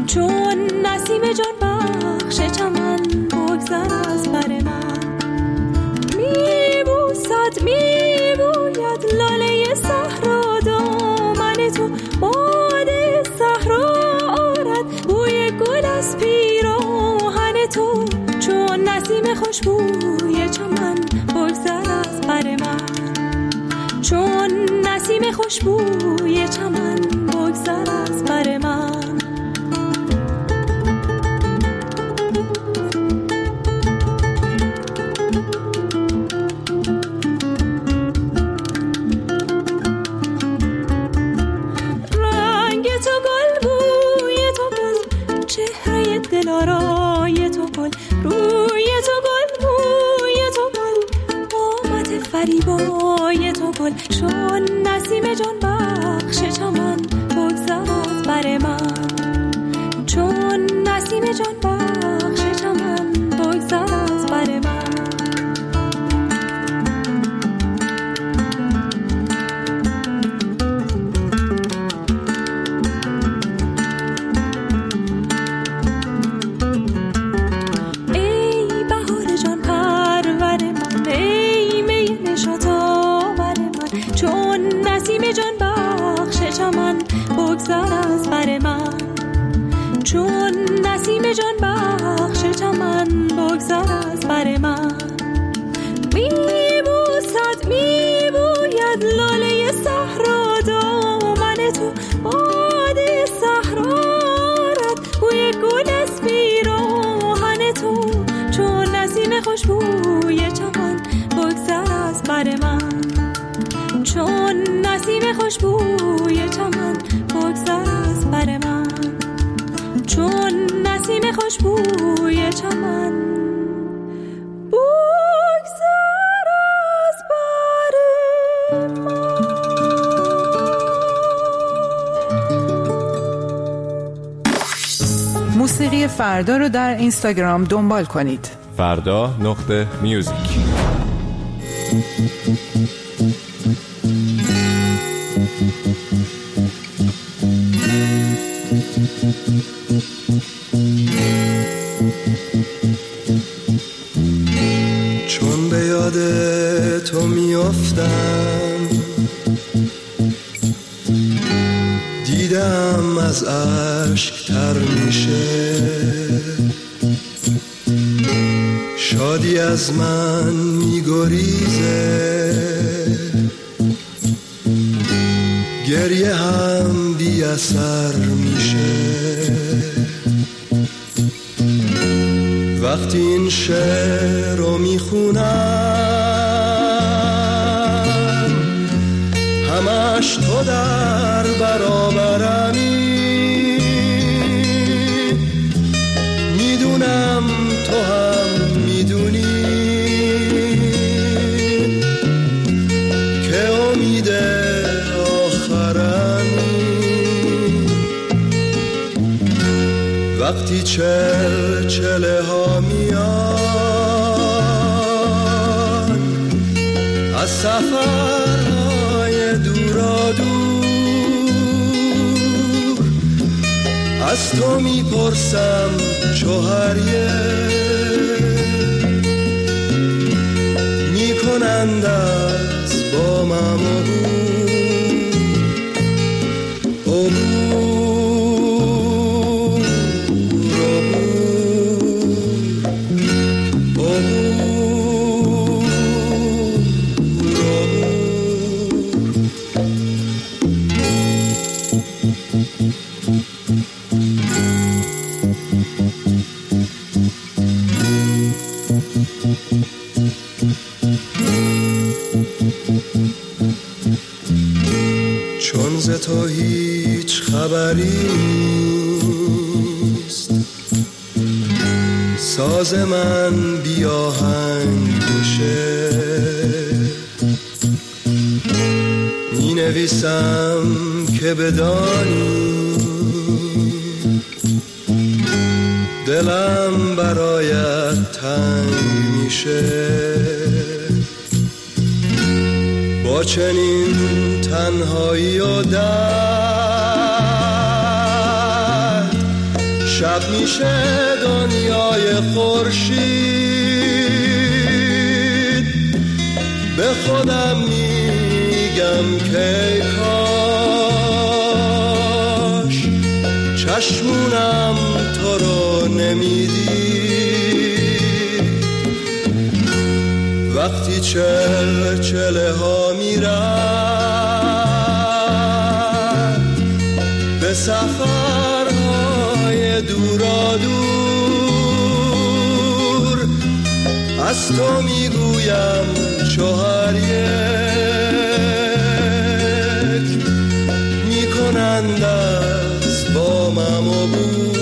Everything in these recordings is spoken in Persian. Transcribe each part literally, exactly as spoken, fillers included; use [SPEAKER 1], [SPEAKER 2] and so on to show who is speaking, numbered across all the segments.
[SPEAKER 1] چون نسیم جان بخش چمن بگذر از بر من. میبوسد میبوید لاله صحرا دامن تو، باد صحرا آرد بوی گل از پیراهن تو. چون نسیم خوشبوی چمن بگذر از بر من. چون نسیم خوشبوی چمن بگذر از بر من. رنگ تو گل بوی تو گل، چهره دلارای تو گل، روی تو گل بوی تو گل، قامت فریبای تو گل. چون نسیم جان بخش چمن بگذر از بر من. چون نسیم جان بخش چمن بگذر از بر من. ای بهار جان پرور من، ای می نشاط آور من. چون نسیم جان بخش چمن بگذر از بر من. چون نسیم جان بخش چمن بگذر از بر من. میبوسد میبوید لاله صحرا دامن تو، باد صحرا آرد بوی گل از پیراهن تو. چون نسیم خوشبوی چمن بگذر از بر من. چون نسیم خوشبوی چمن بگذر از بر من. چون نسیم خوشبوی چمن بگذر از بر من.
[SPEAKER 2] موسیقی فردا رو در اینستاگرام دنبال کنید.
[SPEAKER 3] فردا نقطه میوزیک.
[SPEAKER 4] چون به یاد تو میافتم، دیدم از اشک تر میشه، شادی از من میگریزه، گریه هم بی اثر میشه. وقتی این شعر رو میخونم، همش تو در برابرمی، میدونم تو هم میدونی که امید آخرمی. وقتی چل چله ها میان از سفرهای دورا دور، از تو میپرسم چوهریه، میکنند از با من چون ز تو هیچ خبری نیست، ساز من بی آهنگ بشه، می نویسم که بدانی دلم برایت تنگ میشه. با چنین تنهایی و درد شب میشه دنیای خورشید. به خودم میگم که کاش چشمونم تو رو نمیدید. وقتی چل چله ها میرد به سفرهای دورا دور، از تو میگویم چهار یک میکنند از بامم عبور.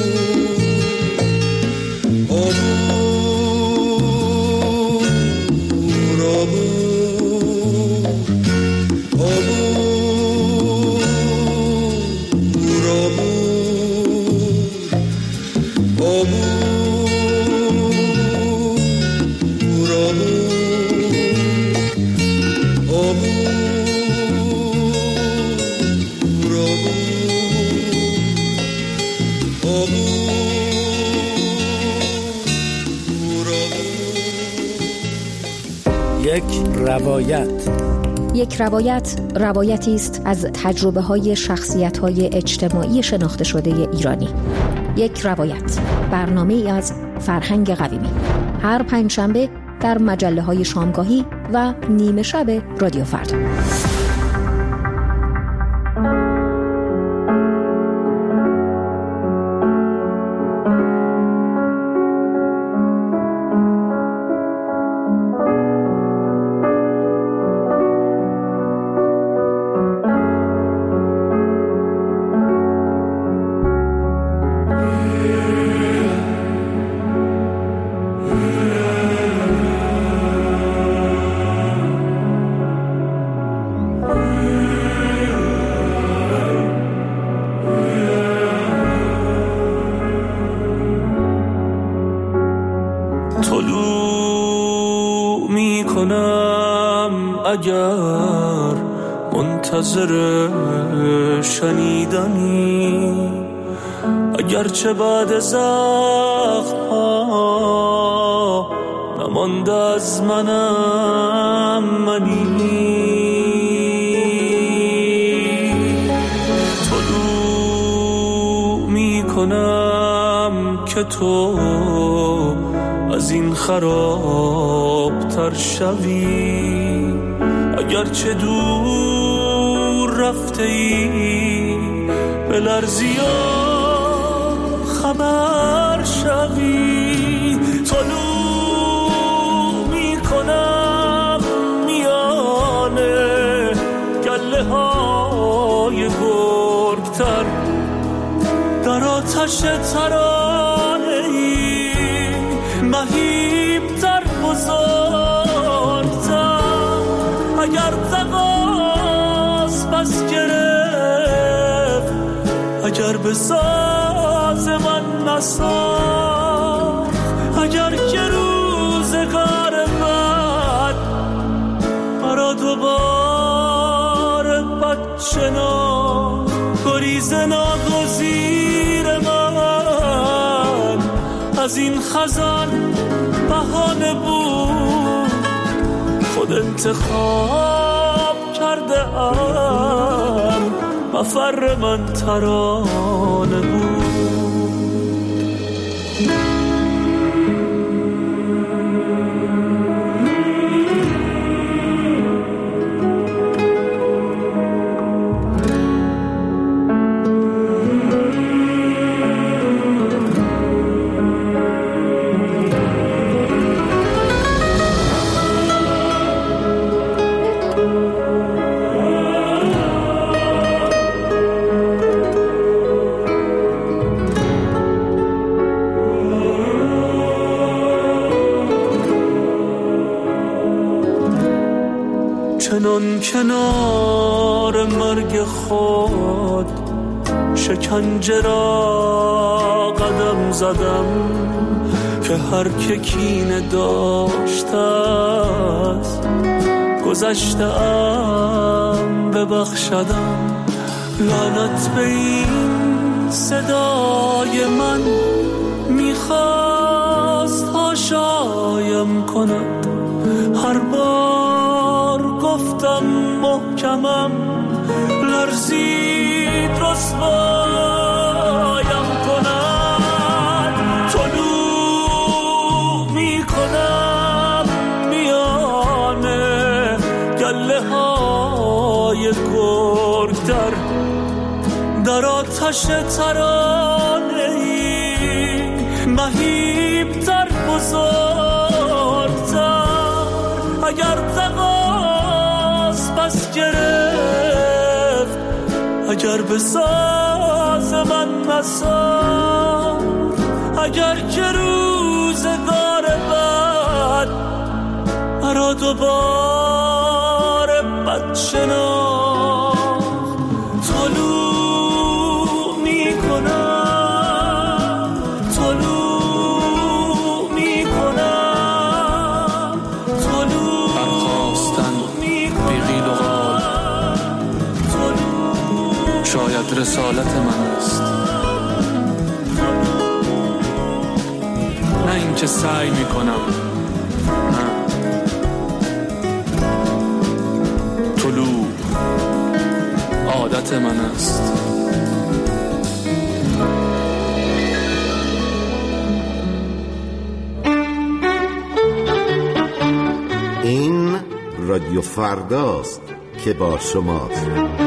[SPEAKER 5] یک روایت.
[SPEAKER 6] یک روایت روایتی است از تجربه های شخصیت های اجتماعی شناخته شده ایرانی. یک روایت، برنامه ای از فرهنگ قویمی، هر پنجشنبه در مجله های شامگاهی و نیمه شب رادیو فردا.
[SPEAKER 7] اگر منتظر شنیدنی، اگرچه بعد زخم ها نمانده از منم منی، طلوع می کنم که تو از این خراب تر شوی، اگرچه دور رفته ای بلرزی و خبر شوی. طلوع می کنم میانه گله های گرگتر، در آتش ترانه ای مهیبتر بزرگتر. اگر تقاس پس گرفت، اگر به ساز من نساخت، اگر که روزگار بد مرا دوباره بد شناخت، گریز ناگزیر من از این خزان بهانه بود، خود انتخاب کرده ام مفر من ترانه بود. چنان کنار مرگ خود شکنجه را قدم زدم، که هر که کینه داشته است گذشته ام ببخشدم. لعنت به این صدای من آدم کنم. هر بار گفتم محکمم، لرزید رسوایم کنم. طلوع می کنم میانه گله های گرگتر، در آتش ترانه ای مهیبتر بزرگتر. اگر تقاس پس گرفت، اگر به ساز من مسار، اگر که روزگار بد مرا دوباره بد شناخت. طلوع می کنم، طلوع می کنم، طلوع برخواستن بی قیل و قال، شاید رسالت من است، نه اینکه سعی می کنم. نه، طلوع عادت من است.
[SPEAKER 8] این رادیو فرداست که با شماست.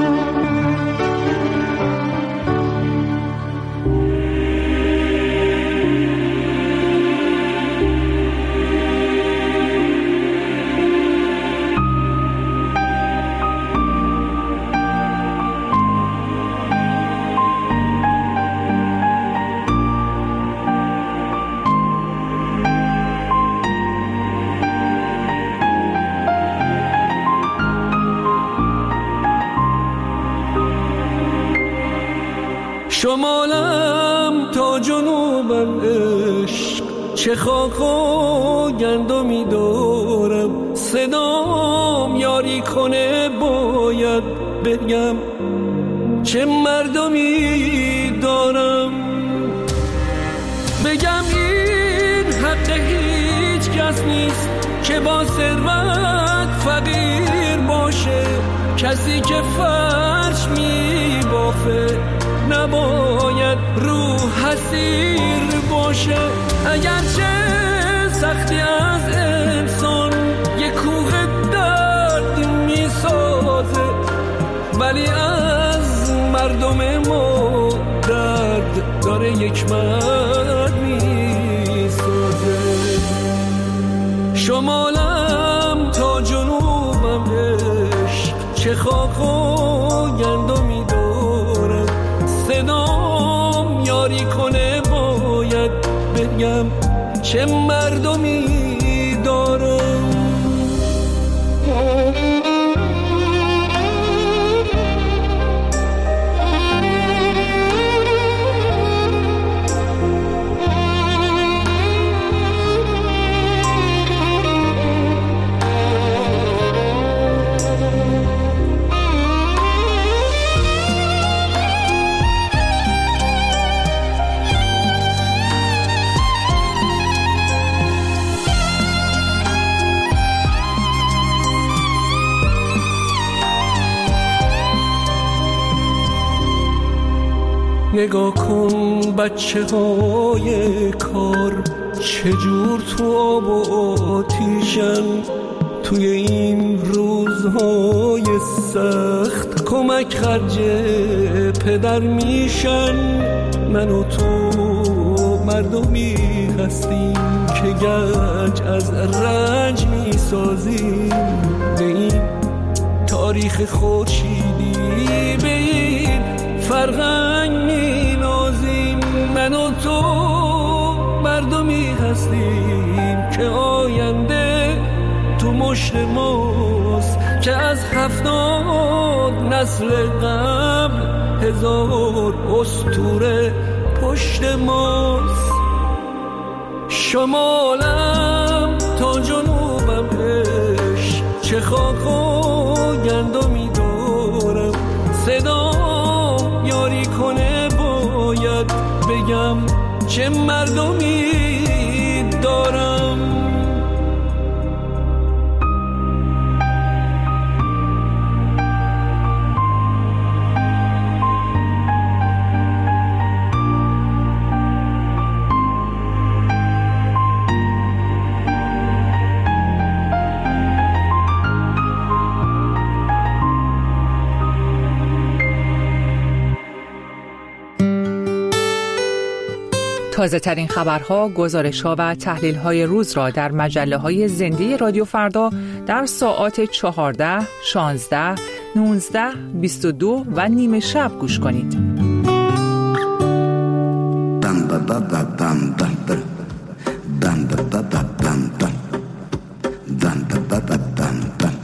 [SPEAKER 7] شمالم تا جنوبم عشق، چه خاک و گندمی دارم. صدام یاری کنه باید بگم چه مردمی دارم. بگم این حق هیچ کس نیست که با ثروت فقیر باشه. کسی که فرش می بافه نباید رو حسیر باشه. اگرچه سختی از انسان یک کوه درد می سازه، ولی از مردم ما درد داره یک مرد می سازه. شمالم تا جنوبم عشق، چه خاک و گندمی دارم. صدام یاری کنه باید بگم چه مردمی دارم. نگاه کن بچه های کار چجور تو آب و آتیشن. توی این روزهای سخت کمک خرج پدر میشن. من و تو مردمی هستیم که گنج از رنج میسازیم. به این تاریخ خورشیدی، به این فرهنگ مینازیم. من و تو مردمی هستیم که آینده تو مشت ماست، که از هفتاد نسل قبل هزار اسطوره پشت ماست. شمالم تا جنوبم عشق، چه خاک و گندمی دارم. صدام یاری کنه باید بگم چه مردمی دارم.
[SPEAKER 2] تازه ترین خبرها، گزارش‌ها و تحلیل‌های روز را در مجله‌های زنده رادیو فردا در ساعات چهارده، شانزده، نوزده، بیست و دو و نیمه شب گوش کنید. بم بم بم بم بم بم بم بم بم بم بم بم بم بم بم بم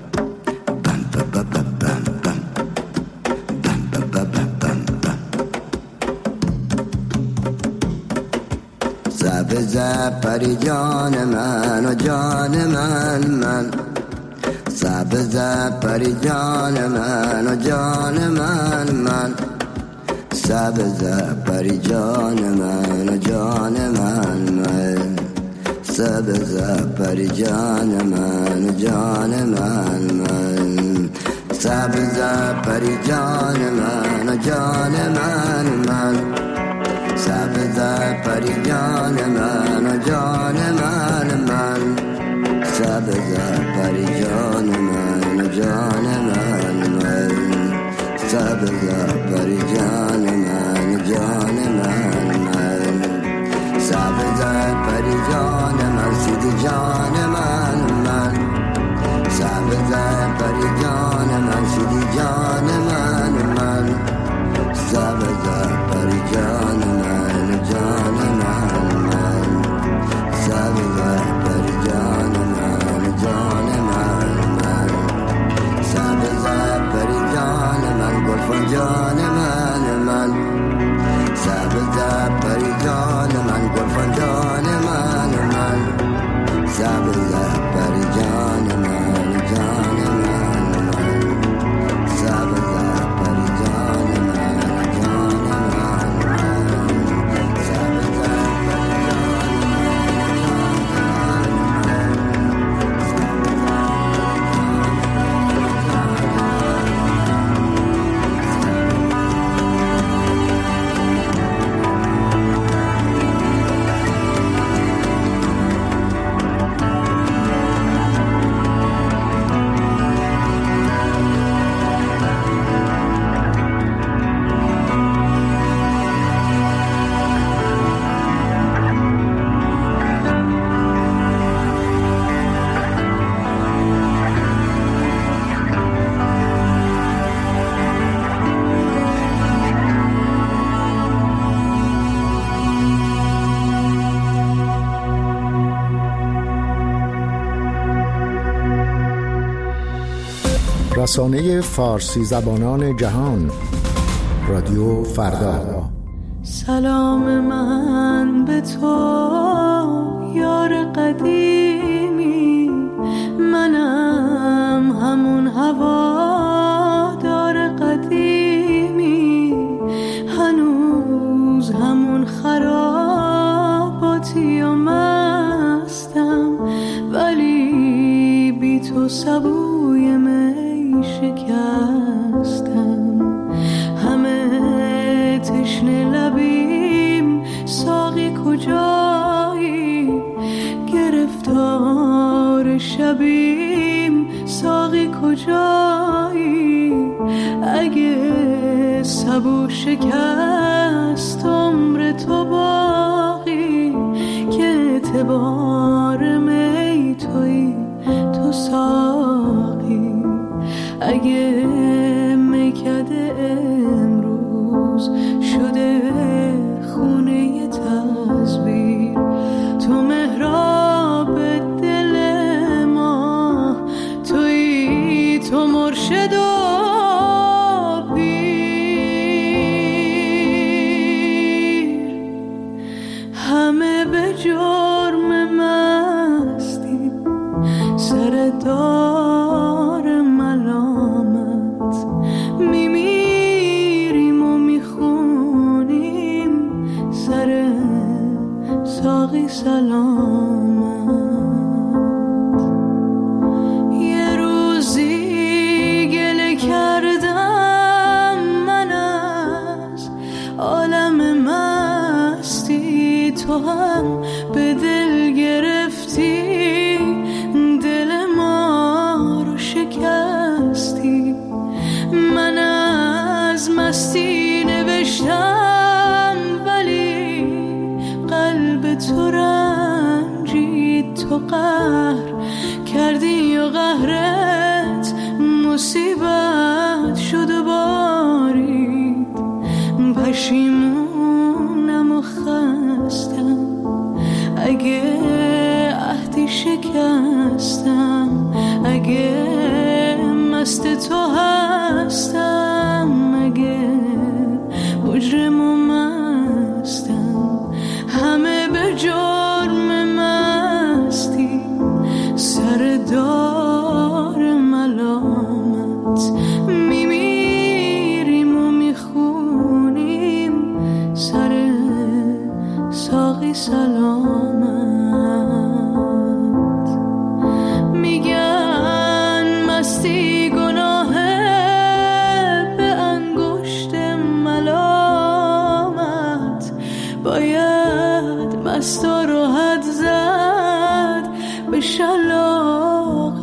[SPEAKER 9] سبز پری جان من و جان من من سبز پری جان من و جان من من سبز پری جان من و جان من من سبز پری جان من و جان من من سبز پری جان من و جان من من سبز پری جان من و جان من من سبز پری جان من و جان من من سبز پری جان من و جان من من سبز پری جان من سیدی جان من من سبز پری جان من سیدی جان من من سبز پری جان من جان من من سبز پری جان من جان من من سبز پری جان من گلفن جان من من سبز پری جان من گلفن جان من من سبز پری جان من جان من من سبز پری جان من جان من
[SPEAKER 10] رسانه فارسی زبانان جهان رادیو فردا.
[SPEAKER 1] سلام من به تو یار قدیمی، منم همون هوادار قدیمی، هنوز همون خراباتی و مستم، ولی بی تو سبوی می شکستم. همه تشنه لبیم، ساقی کجایی؟ گرفتار شبیم، ساقی کجایی؟ اگه سبو شکست عمر تو باقی، که اعتبار می توی تو ساقی. اگه میکده امروز شده خونه تصویر، تو محراب دل ما توی، تو مرشد و پیر. همه به جرم مستی سر دار ملامت، میمیریم و میخونیم سر ساقی سلامت. یه روزی گله کردم من از عالم مستی، تو هم به دل گرفتی، دل ما رو شکستی. من از مستی نوشتم ولی قلب تو رنجید، تو قهر کردی و قهرت مصیبت شد و بارید. پشیمونم و خستم اگه عهدی شکستم، اگه مست تو هستم، اگه مجرم و مستم. همه به جرم مستی سر دار ملامت، میمیریم و میخونیم سر ساقی سلامت. میگن مستی گناهه به انگشت ملامت، باید مستا رو حد زد به شلاق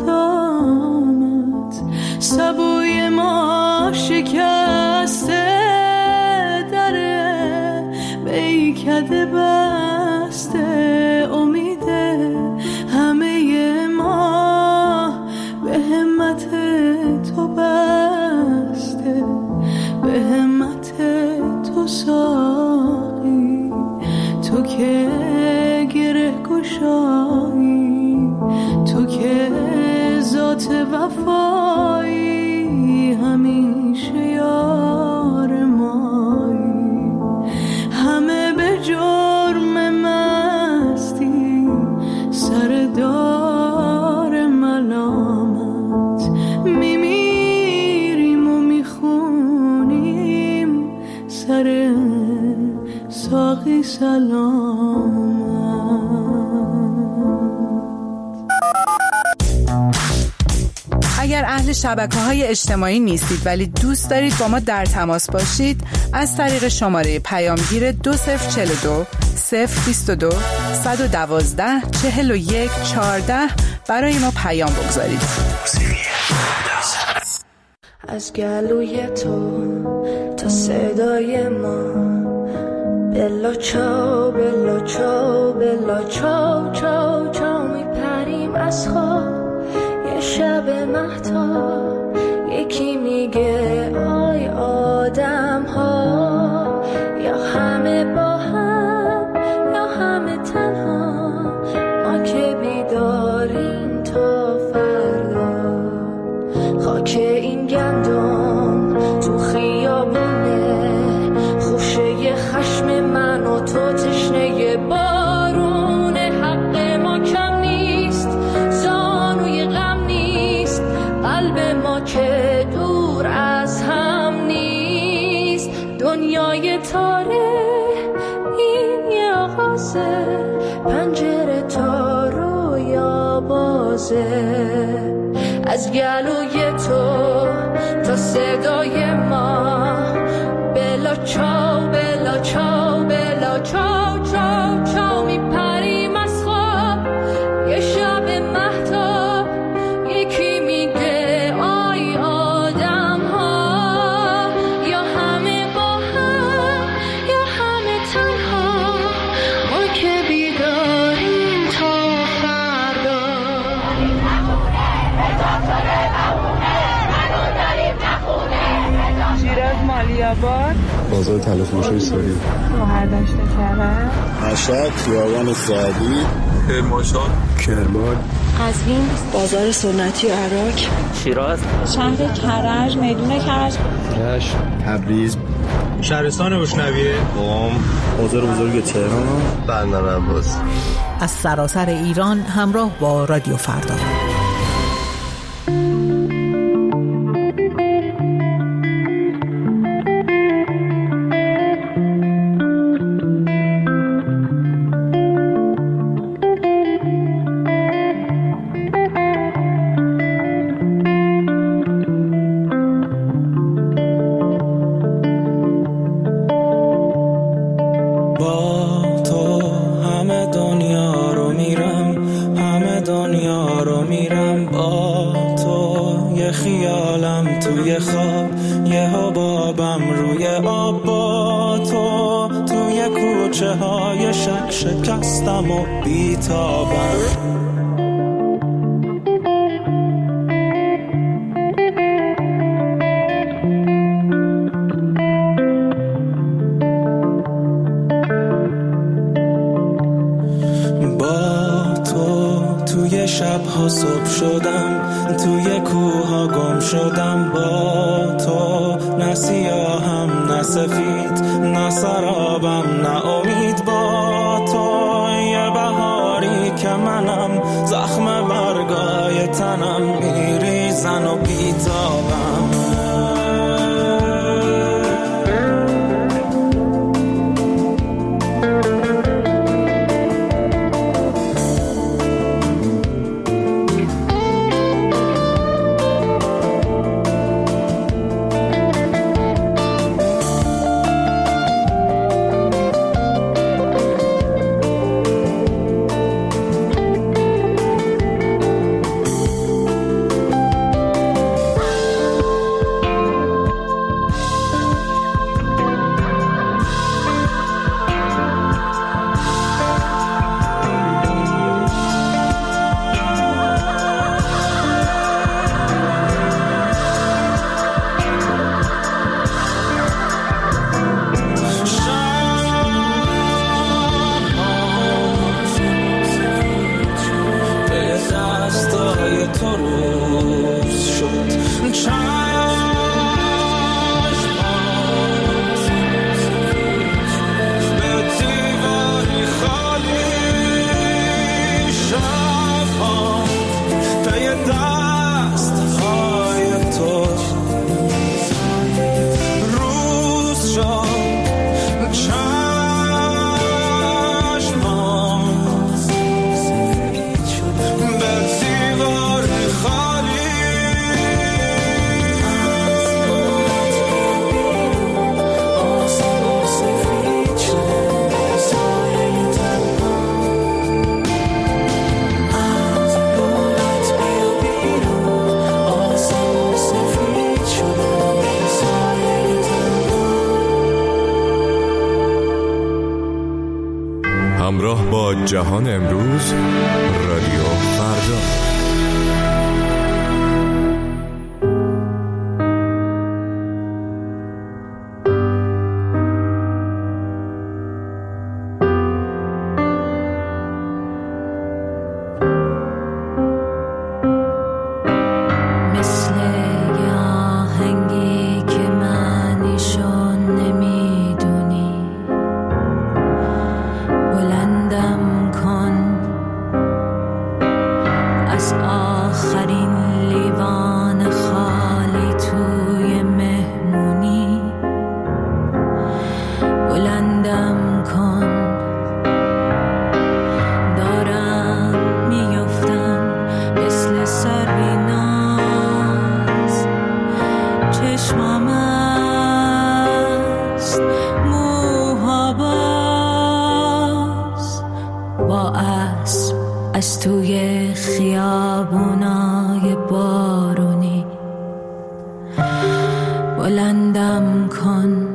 [SPEAKER 1] ندامت. سبوی ما شکسته دره بیکده بسته، امیده همه ما به همت تو بسته، به همت تو ساقی، تو که گره گشایی، تو که ذات وفایی، همیشه یار مایی. همه به جرم مستی سر دار ملامت، میمیریم و میخونیم سر ساقی سلامت.
[SPEAKER 11] اگر اهل شبکه‌های اجتماعی نیستید ولی دوست دارید با ما در تماس باشید، از طریق شماره پیامگیر دو صفر چهل و دو صفر بیست و دو صد و دوازده چهل و یک چهارده برای ما پیام بگذارید.
[SPEAKER 12] از گلوی تو تا صدای ما، بلا چاو بلا چاو بلا چاو چاو چاو میپریم از خواب. یه شب مهتاب یکی میگه آی آدم ها، یا همه با هم یا همه تنها، ما که بیداریم تا فردا. خاک این گندم تو خیابونه، خوشه خشم من و تو تشنه بارونه. حق ما کم نیست، زانوی غم نیست، قلب ما که دور از هم نیست. دنیای تاره این یه آغازه، پنجره تا رویا بازه. از گلوی تو تا صدای ما، بلا چاو بلا چاو بلا چاو چاو چاو میپریم از خواب. یه شب مهتاب یکی میگه آی آدم ها، یا همه با هم یا همه تنها، ما که بیداریم تا فردا.
[SPEAKER 11] شیراز مالیاباد،
[SPEAKER 13] بازار تلفروشی ساری،
[SPEAKER 11] گوهر داشته کرد،
[SPEAKER 13] مشهد خیابان سعدی،
[SPEAKER 3] کرمانشاه،
[SPEAKER 13] کرمان،
[SPEAKER 12] قزوین بازار سنتی و عراق،
[SPEAKER 14] شیراز
[SPEAKER 15] شهر کرج میدون کرج،
[SPEAKER 13] رشت، تبریز،
[SPEAKER 16] شهرستان بشنویه،
[SPEAKER 13] قم، بازار بزرگ تهران،
[SPEAKER 17] بندر عباس.
[SPEAKER 18] از سراسر ایران همراه با رادیو فردا.
[SPEAKER 19] توی خوابم روی آب با تو، توی کوچه
[SPEAKER 14] کوچه های شک شکستم و بیتابم. شبها صبح شدم، توی کوها گم شدم، با تو نه سیاهم نه سفید، نه سرابم نه امید، با تو یه بهاری که منم، زخم برگای تنم میریزن و بیتابم.
[SPEAKER 3] همراه با جهان امروز، رادیو فردا.
[SPEAKER 12] از توی خیابونای بارونی بلندم کن،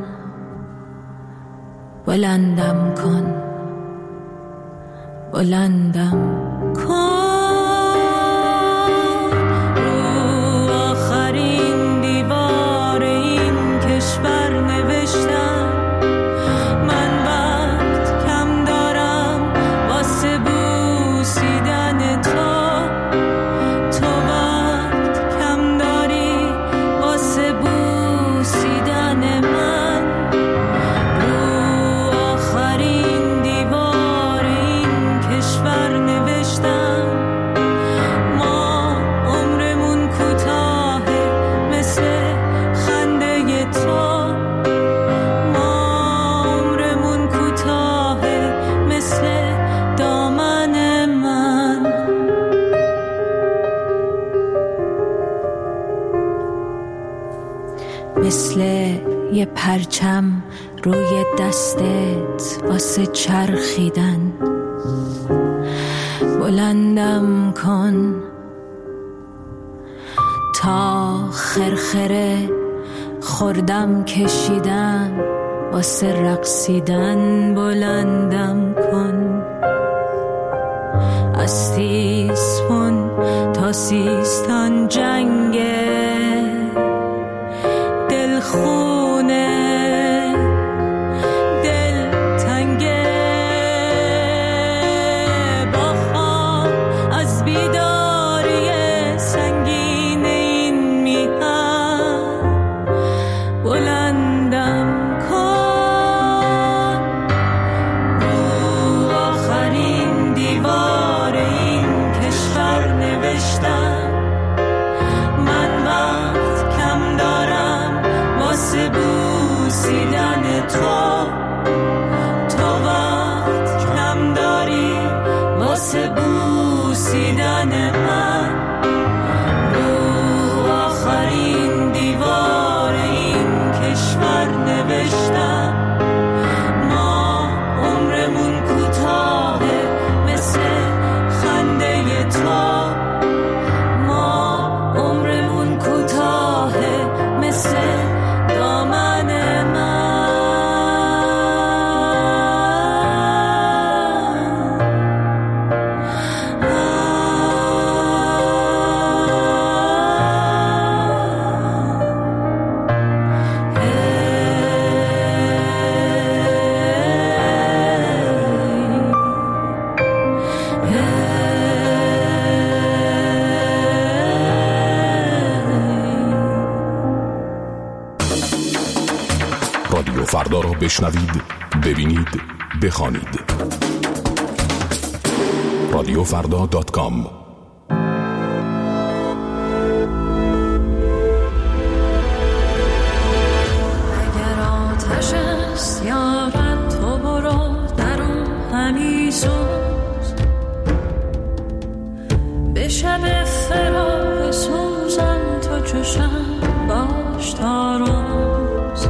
[SPEAKER 12] بلندم کن، بلندم کن. رو آخرین دیوار این کشور نوشتم من وقت کم دارم واسه بوسیدن تو، تو وقت کم داری واسه بوسیدن من. رو آخرین دیوار این کشور نوشتم ما عمرمون کوتاهه مثل خنده تو، ما عمرمون کوتاهه مثل دامن من. مثل یه پرچم روی دستت واسه چرخیدن بلندم کن تا خرخره خوردم کشیدم واسه رقصیدن بلندم کن. از تیسفون تا سیستان جنگه، دل خونه دل تنگه، با خواب از بیداری سنگین این میهن بلندم کن. رو آخرین دیوار این کشور نوشتم من وقت کم دارم واسه بوسیدن تو، تو وقت کم داری واسه بوسیدن من. رو آخرین دیوار این کشور نوشتم ما عمرمون کوتاهه مثل خنده تو، ما عمرمون کوتاهه مثل دامن من.
[SPEAKER 17] رادیو فردا را بشنوید، ببینید، بخوانید. رادیو فردا دات کام.
[SPEAKER 12] اگر آتش است یارب تو برو در اون همی سوز، به شب فراق سوزم تو چشم باش تا روز.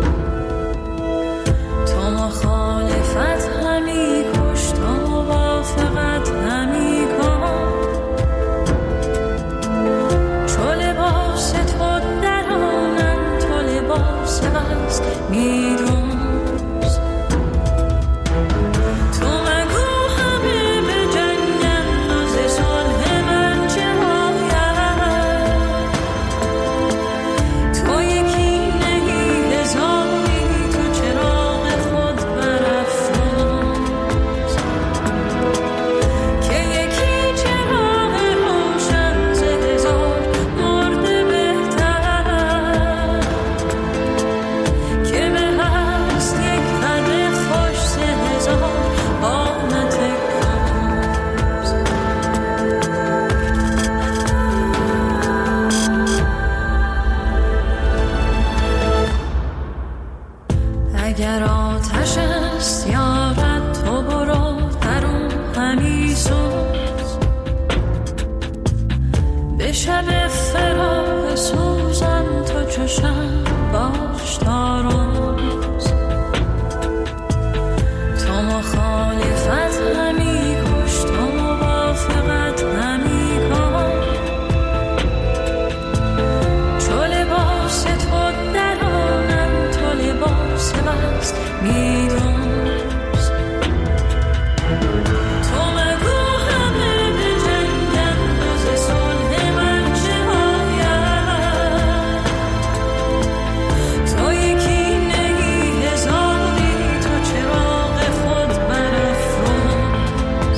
[SPEAKER 12] تو مخالفت همی کش، تو موافقت همی کن، چو لباس تو درانم تو لباس بست میدوز. تو مگو همه به جنگن و ز صلح من چه باید، تو یکی نهی هزاری تو چراغ خود برافروز، که یکی چراغ روشن ز هزار مرده بهتر، که به هست یک قدر خوش ز هزار قامت کاز. اگر آتش است یارب تو برو در اون همی سوز، به شب فراق سوزم تو چشم باش تا روز. تو مخالفت همی کش، تو موافقت همی کن، چو لباس تو درانم تو لباس بست میدوز. تو مگو همه به جنگن و ز صلح من چه باید، تو یکی نهی هزاری تو چراغ خود برافروز،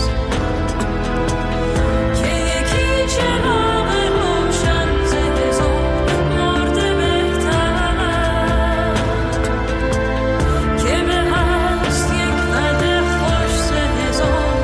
[SPEAKER 12] که یکی چراغ روشن ز هزار مرده بهتر، که به هست یک قدر خوش ز هزار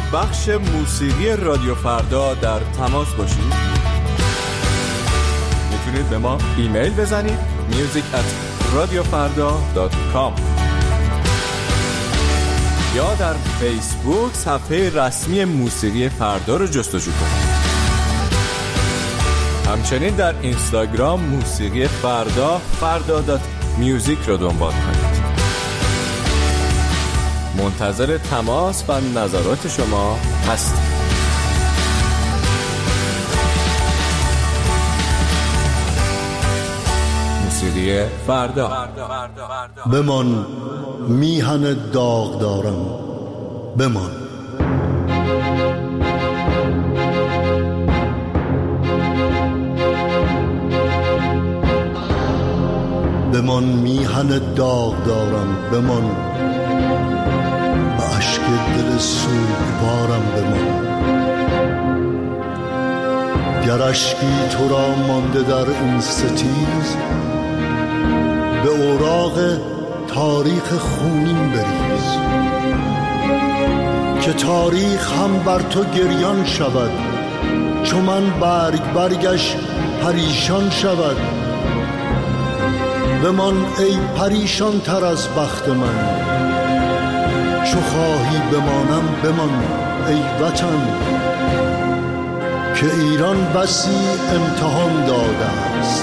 [SPEAKER 19] بخش موسیقی رادیو فردا در تماس باشید، میتونید به ما ایمیل بزنید میوزیک ات رادیو فردا دات کام یا در فیسبوک صفحه رسمی موسیقی فردا رو جستجو کنید. همچنین در اینستاگرام موسیقی فردا فردا دات میوزیک رو دنبال کنید. منتظر تماس و نظرات شما هستیم. موسیقی فردا.
[SPEAKER 20] بمان میهن داغ دارم، بمان. بمان میهن داغ دارم، بمان. به اشک دل سوگوارم بمان. گر اشکی تو را مانده در این ستیز، به اوراق تاریخ خونین بریز. که تاریخ هم بر تو گریان شود، چو من برگ برگش پریشان شود. بمان ای پریشان تر از بخت من، چو خواهی بمانم بمان ای وطن. که ایران بسی امتحان داده است،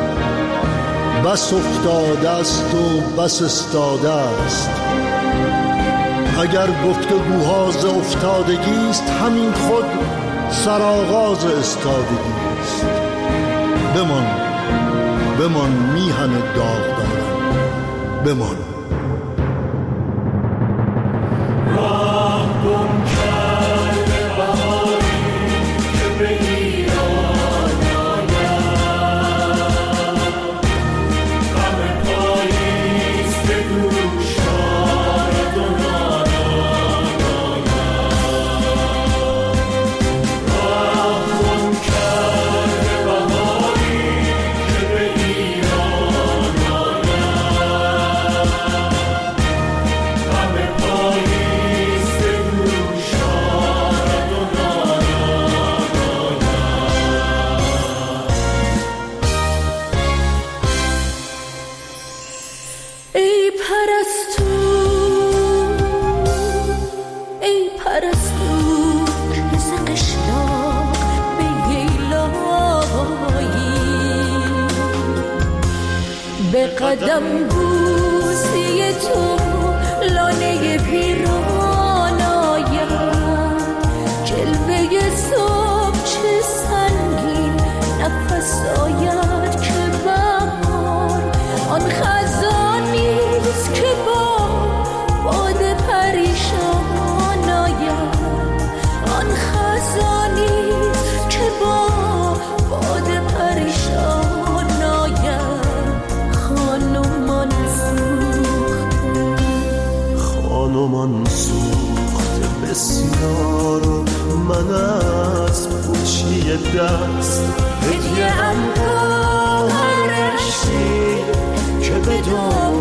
[SPEAKER 20] بس افتاده است و بس استاده است. اگر گفتگوها ز افتادگی است، همین خود سرآغاز استادگی است. بمان بمان میهن داغ دارم، بمان.
[SPEAKER 7] راه گم کرده بهاری که به ایران آید، غم پاییز به گوش آرد و نالان آید. راه گم کرده بهاری که به ایران آید، غم پاییز به گوش آرد و نالان آید.
[SPEAKER 1] ای پرستو ای پرستو که ز قشلاق به ییلایی، به قدم بوسی تو لانه پیران آید. جلوه صبح چه سنگین نفس آید که بهار آن خزانیست که با باد پریشان آید. آن خزانیست که با باد پریشان آید. خانمان سوخته
[SPEAKER 4] خانمان سوخته بسیار، من از پوچی دست
[SPEAKER 1] هدیه ام گوهر اشکی
[SPEAKER 4] که به دام